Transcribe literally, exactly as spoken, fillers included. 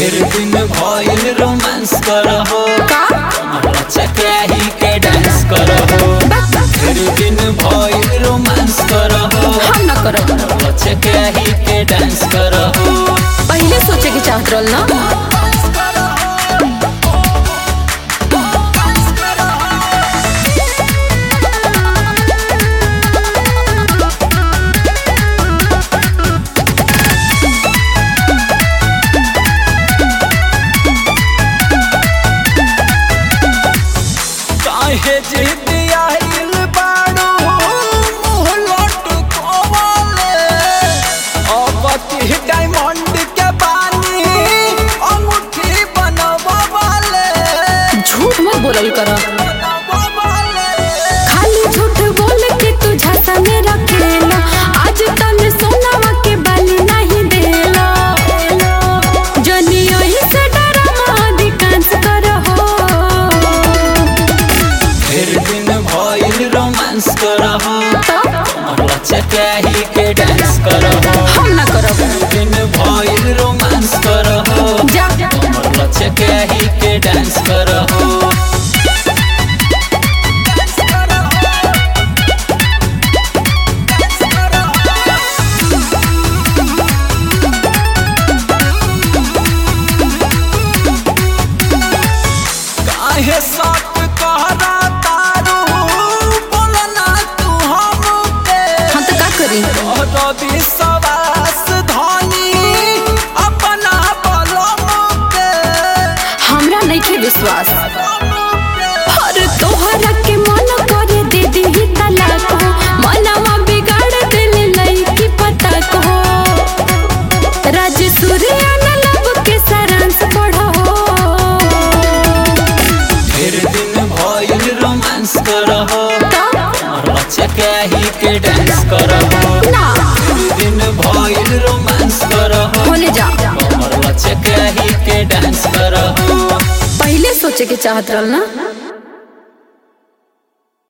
ढेर दिन भइल रोमांस करहो का चकराही के डांस करहो ढेर दिन भइल रोमांस करहो हम ना करब चकराही के डांस करहो पहले सोचे के चाहत रहल ना काहे जिद आइल बाड़ू मुँह लटकोवले अबती डायमंड के बानी अंगूठी बनवावले झूठ मत बोलल कर खाली झूठ बोल के तू झांसा में रखेला आज तन सोनावा के बाली नहीं देला जनी ओही से डरमा अधिकांश करहो ढेर दिन भइल रोमांस करहो चकराही के डांस करहो हम ना करब दिन भइल रोमांस करहो जा चकराही के डांस करहो काहे साथ कहरा तारू बोलना तू हमके हम तो का करी तोहरा विश्वास धनी अपना बलम के हमरा नइखे विश्वास और तोहरा के मन करे दे दी तलाक हो मनवा बिगाड़ दिल लईकी पता को राज सूर्या न लब के सारांश पढ़ो ढेर दिन भइल रोमांस करहो चकराही के डांस करहो ना ढेर दिन भइल रोमांस करहो होने जा चकराही के डांस करहो पहले सोचे के चाहत रहल ना।